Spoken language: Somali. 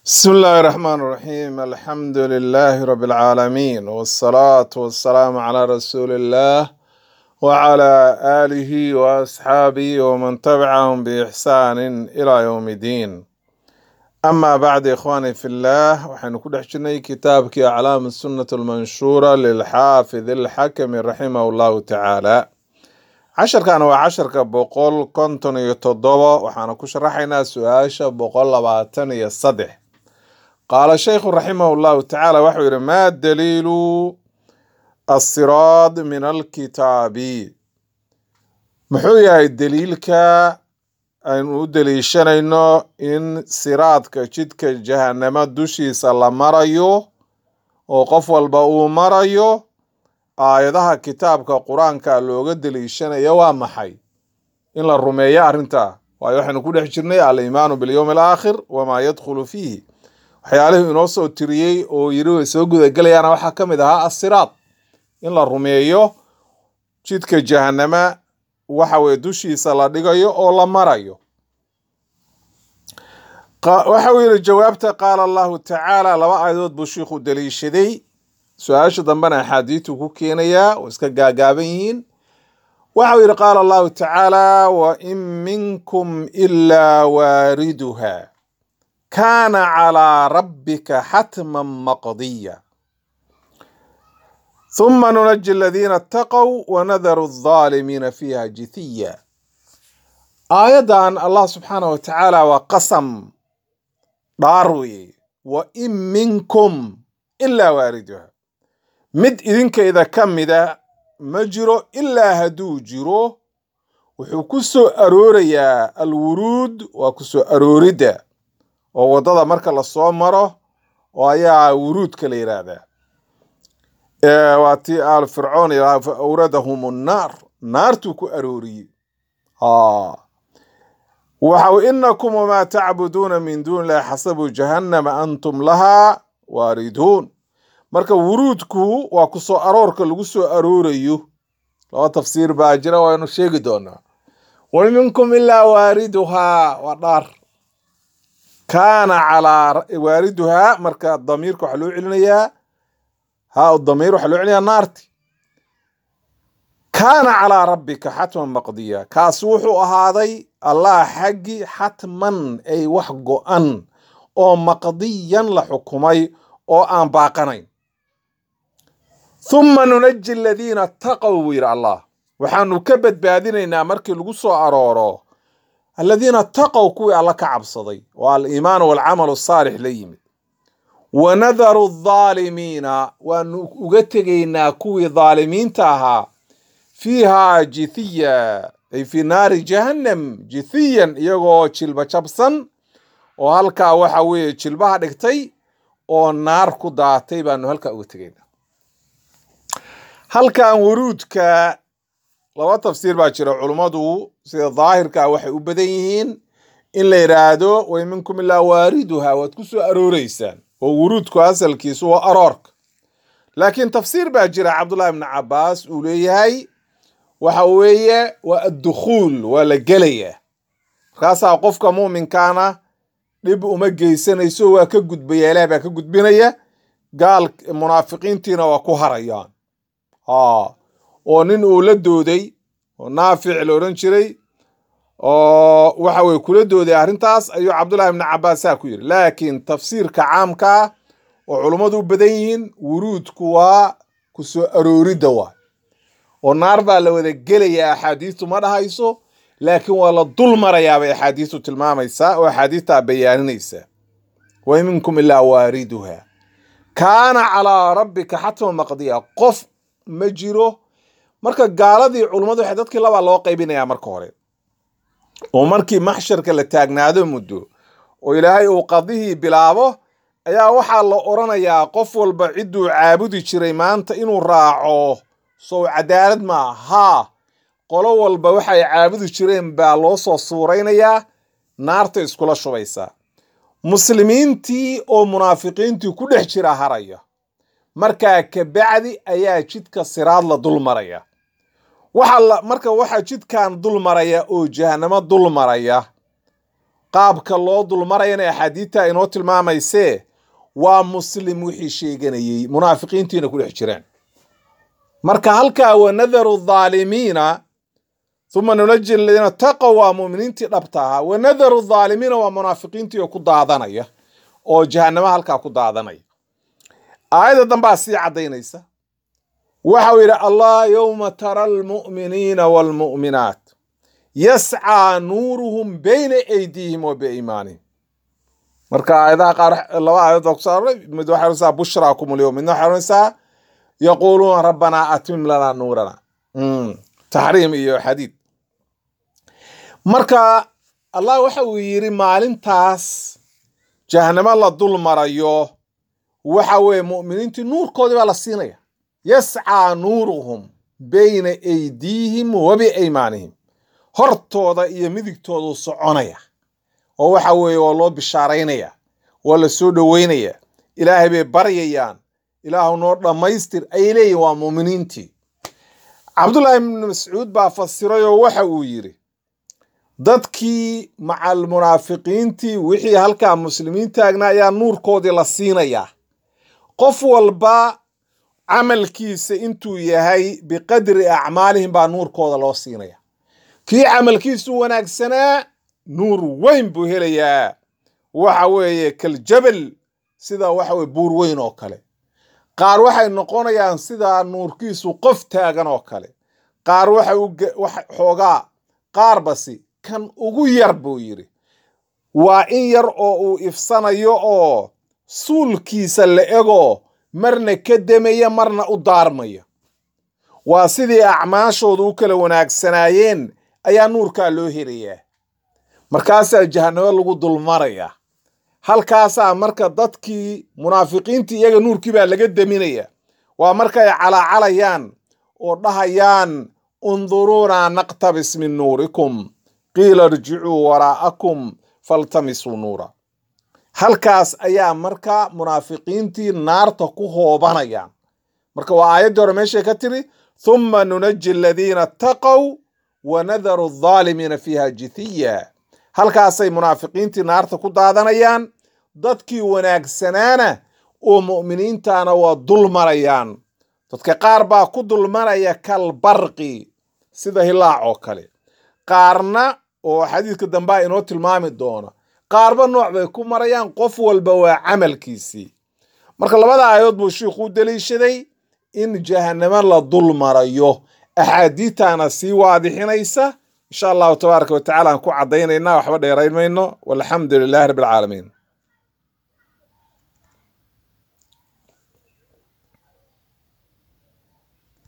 بسم الله الرحمن الرحيم الحمد لله رب العالمين والصلاة والسلام على رسول الله وعلى آله وأصحابه ومن تبعهم بإحسان إلى يوم الدين أما بعد إخواني في الله وحين كل حجني كتابك أعلام السنة المنشورة للحافظ الحكم رحمه الله تعالى عشر كانوا عشر بقول كنتن يتضوى وحنا كشرحنا سؤاشة بقول لبعتن يصدح قال الشيخ رحمه الله تعالى وحير ما الدليل الصراط من الكتاب محويا الدليل أن أدليشن إنه إن صراط جدك جهنم دوشي سلام مريو وقف والباو مريو آياتها كتابك قرآنك لوغا دليشن يوا محي إن الرمية أرنتا ويحن كل حجرني الإيمان باليوم الآخر وما يدخل فيه waxyaalihii inoo soo tiriyey oo yiri way soo gudagalayaana waxaa ka mid ahaa as-siraat in la rumeeyo jidka jahannama waxa way dushiisa la dhigayo oo la marayo waxa uu yiri jawaabta qaala Allahu ta'ala laba aayadood buu sheekhu daliishaday su'aasha dambana xadiitu ku keenaya oo iska gaagaaban yihiin waxa uu yiri qaala Allahu ta'ala wa in minkum illa wariduha كان على ربك حتما مقضيا ثم ننجي الذين اتقوا ونذر الظالمين فيها جثيا آية الله سبحانه وتعالى وقسم داروي وإن منكم إلا واردها مد إذنك إذا كم إذا مجرو إلا هدو جرو وحكسو أروريا الورود وكسو أروردا oo wadada marka la soo maro oo ayaa wuruudka la yiraahdaa waati al fir'aun ila awradahum an-nar naartu ku aroori wa innakum ma ta'buduna min dun la hasabu jahannama antum laha waridun marka wuruudku waa ku soo aroorka lagu soo aroorayo laba tafsiir baa jira oo aynu sheegi doonaa wa minkum illa wariduha wa dar كان على واردها مركا الضمير كحلو علنيا ها الضمير وحلو علنيا نارتي كان على ربك حتما مقضيا كاسوحو هذي الله حقي حتما اي وحقو ان او مقضيا لحكمي او ان باقنين ثم ننجي الذين اتقوا وير الله وحانو كبد بادينينا مركي لغو سو ارورو الذين اتقوا كوي الله كعب صدي والإيمان والعمل الصالح ليم ونذر الظالمين وأغتقينا كوي ظالمين تاها فيها جثية أي في نار جهنم جثيا يغو تشلبا شبسا وهلكا وحاوي تشلبا دكتي ونار كداتي بانو هلكا أغتقينا هلكا ورودك لو تفسير باجر علماء سيده ظاهرka waxay u badan yihiin in la yiraahdo way minkum illa wariduha wa kusoo arooreysan oo wuruudku asalkiisu waa aroorka laakiin tafsiir baajira Abdullah ibn Abbas uu leeyahay waxa weeye waa ad-dukhul waa la galaya kaasa qofka muuminkaana dib uma geysanayso waa ka gudbaya Ilaahay baa ka gudbinaya gaal munaafiqiintiina waa ku harayaan oo nin uu la dooday oo naafic la oran jiray oo waxa way kula dooday arintaas ayuu Abdullah ibn Abbas ku yiri laakiin tafsiirka caamka oo culimadu badan yihiin wuruudku waa ku soo aroorida waa oo naar baa la wada gelaya xadiistu ma dhahayso laakiin waa la dul marayaa bay xadiistu tilmaamaysa oo xadiista bayaaninaysa wa minkum illa wariduha kana ala rabbika hatma maqdiya qof majiro marka gaaladii culimadu waxay dadkii laba loo qaybinayaa marka hore oo markii maxsharka la taagnaado muddo oo Ilaahay uu qadihii bilaabo ayaa waxa la oranayaa qof walba ciduu caabudi jiray maanta inuu raaco soo cadaalad ma aha qolo walba waxay caabudi jireen baa loo soo suuraynayaa naarta iskula shubaysa muslimiintii oo munaafiqiintii ku dhex jira haraya marka ka bacdi ayaa jidka siraad la dul maraya waxa jidkan dul maraya oo jahannama dul maraya qaabka loo dulmarayana axaadiidta inoo tilmaamaysee waa muslim wixii sheeganayey munaafiqiintiina ku dhex jiraan marka halkaa wanadaru dhaalimiina uma nunaji aladiina taqow waa mu'miniintii dhabta ahaa wanadaru dhaalimiina waa munaafiqiintii oo ku daadanaya oo jahannama halkaa ku daadanaya aayadda dambaa sii caddaynaysa waxa uu yidhi allah yowma tara almu'miniina waalmu'minaat yascaa nuuruhum bayna aydiihim wa biaymaanihim marka aayadaha qaar laba aayadood baa ku saaray mid waxay oranaysaa bushraakum alyowm midna waxay oranaysaa yaquuluuna rabbanaa atmim lanaa nuurana taxriim iyo xadiid marka allah waxa uu yidhi maalintaas jahannamo la dul marayo waxa weeye mu'miniintii nuurkoodii baa la siinaya yascaa nuuruhum bayna aydiihim wa biaymaanihim hortooda iyo midigtoodu soconaya oo waxa weeye waa loo bishaaraynaya waa la soo dhoweynaya ilaahay bay baryayaan ilaahu noo dhammaystir ay leeyihin waa mu'miniintii cabdullaahi ibnu mascuud baa fasiray oo waxa uu yidhi dadkii macal munaafiqiintii wixii halkaa muslimiin taagna ayaa nuurkoodii la siinayaa qof walba camalkiisa intuu yahay biqadri acmaalihim baa nuurkooda loo siinaya kii camalkiisu wanaagsanaa nuur weyn buu helayaa waxa weeye kaljabal sida waxa weye buur weyn oo kale qaar waxay noqonayaan sida nuurkiisu qof taagan oo kale qaar xoogaa qaar basi kan ugu yar buu yidhi waa in yar oo uu ifsanayo oo suulkiisa la ego marna ka demaya marna u daarmaya waa sidii acmaashoodu u kala wanaagsanaayeen ayaa nuurkaa loo helayaa markaasaa jahannamo lagu dulmaraya halkaasaa marka dadkii munaafiqiintii iyaga nuurkii baa laga deminaya waa markay calaacalayaan oo dhahayaan unduruuna naqtabis min nuurikum qiila irjicuu waraa'akum faltamisuu nuura halkaas ayaa marka munaafiqiintii naarta ku hoobanayaan marka waa aayaddii hore meeshay ka tiri thumma nunaji aladiina taqow wanadaru adhaalimiina fiiha jithiya halkaasay munaafiqiintii naarta ku daadanayaan dadkii wanaagsanaana oo mu'miniintaana waa dulmarayaan dadka qaar baa ku dulmaraya kalbarqi sida hilaac oo kale qaarna oo xadiidka dambaa inoo tilmaami doona qaarba nooc bay ku marayaan qof walba waa camalkiisii marka labada aayadood buu shiikhu u daliishaday in jahannamo la dul marayo axaadiitaana sii waadixinaysa insha allahu tabaaraka wa tacaala aan ku caddaynaynaa waxba dheerayn mayno walxamdu lilaahi rabbi alcaalamiin